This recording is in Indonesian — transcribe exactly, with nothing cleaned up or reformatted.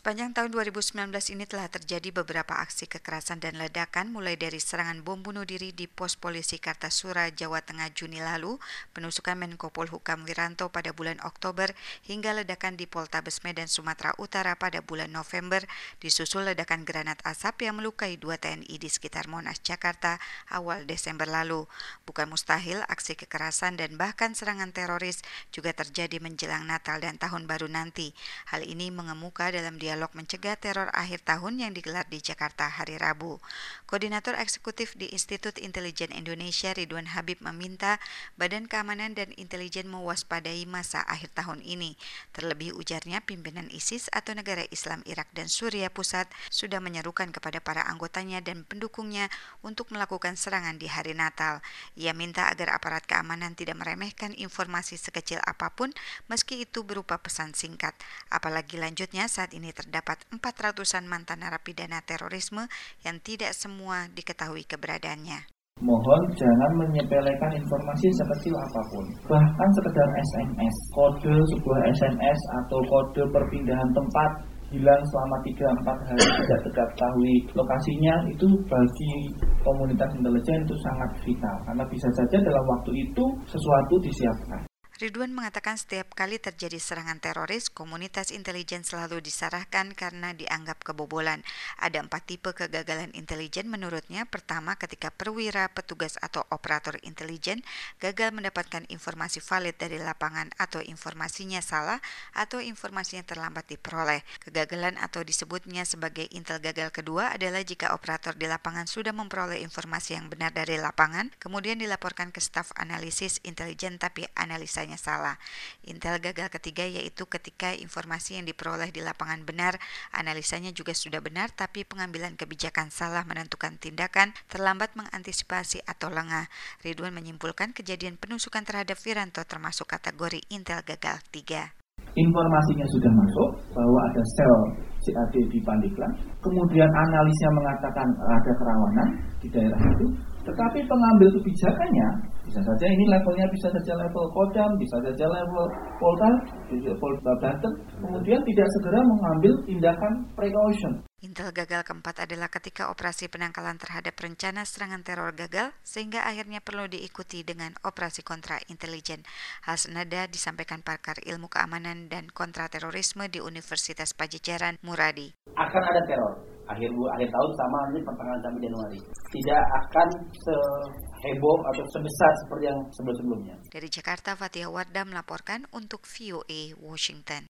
Sepanjang tahun dua ribu sembilan belas ini telah terjadi beberapa aksi kekerasan dan ledakan mulai dari serangan bom bunuh diri di pos polisi Kartasura, Jawa Tengah Juni lalu, penusukan Menko Polhukam Wiranto pada bulan Oktober, hingga ledakan di Poltabes Medan, Sumatera Utara pada bulan November, disusul ledakan granat asap yang melukai dua T N I di sekitar Monas, Jakarta awal Desember lalu. Bukan mustahil aksi kekerasan dan bahkan serangan teroris juga terjadi menjelang Natal dan Tahun Baru nanti. Hal ini mengemuka dalam dialog mencegah teror akhir tahun yang digelar di Jakarta hari Rabu. Koordinator Eksekutif di Institut Intelijen Indonesia Ridwan Habib meminta Badan Keamanan dan Intelijen mewaspadai masa akhir tahun ini. Terlebih ujarnya pimpinan ISIS atau Negara Islam Irak dan Suriah Pusat sudah menyerukan kepada para anggotanya dan pendukungnya untuk melakukan serangan di hari Natal. Ia minta agar aparat keamanan tidak meremehkan informasi sekecil apapun meski itu berupa pesan singkat. Apalagi lanjutnya saat ini terdapat empat ratusan mantan narapidana terorisme yang tidak semua diketahui keberadaannya. Mohon jangan menyepelekan informasi sekecil apapun. Bahkan sekedar S M S, kode sebuah S M S atau kode perpindahan tempat hilang selama tiga sampai empat hari tidak diketahui lokasinya, itu bagi komunitas intelijen itu sangat vital. Karena bisa saja dalam waktu itu sesuatu disiapkan. Ridwan mengatakan setiap kali terjadi serangan teroris, komunitas intelijen selalu disarahkan karena dianggap kebobolan. Ada empat tipe kegagalan intelijen menurutnya. Pertama, ketika perwira, petugas atau operator intelijen gagal mendapatkan informasi valid dari lapangan atau informasinya salah atau informasinya terlambat diperoleh. Kegagalan atau disebutnya sebagai intel gagal kedua adalah jika operator di lapangan sudah memperoleh informasi yang benar dari lapangan, kemudian dilaporkan ke staf analisis intelijen tapi analisanya salah. Intel gagal ketiga yaitu ketika informasi yang diperoleh di lapangan benar, analisanya juga sudah benar, tapi pengambilan kebijakan salah menentukan tindakan, terlambat mengantisipasi atau lengah. Ridwan menyimpulkan kejadian penusukan terhadap Wiranto termasuk kategori intel gagal tiga. Informasinya sudah masuk bahwa ada sel C A D di Pandeglang, kemudian analisnya mengatakan ada kerawanan di daerah itu, tetapi pengambil kebijakannya bisa saja ini levelnya bisa saja level Kodam, bisa saja level Polda, Polda Banten, kemudian tidak segera mengambil tindakan precaution. Intel gagal keempat adalah ketika operasi penangkalan terhadap rencana serangan teror gagal sehingga akhirnya perlu diikuti dengan operasi kontra intelijen. Hal senada disampaikan pakar ilmu keamanan dan kontraterorisme di Universitas Padjadjaran, Muradi. Akan ada teror akhir akhir tahun sama ini pertengahan sampai Januari. Tidak akan seheboh atau sebesar seperti yang sebelum-sebelumnya. Dari Jakarta, Fatihah Wardah melaporkan untuk V O A Washington.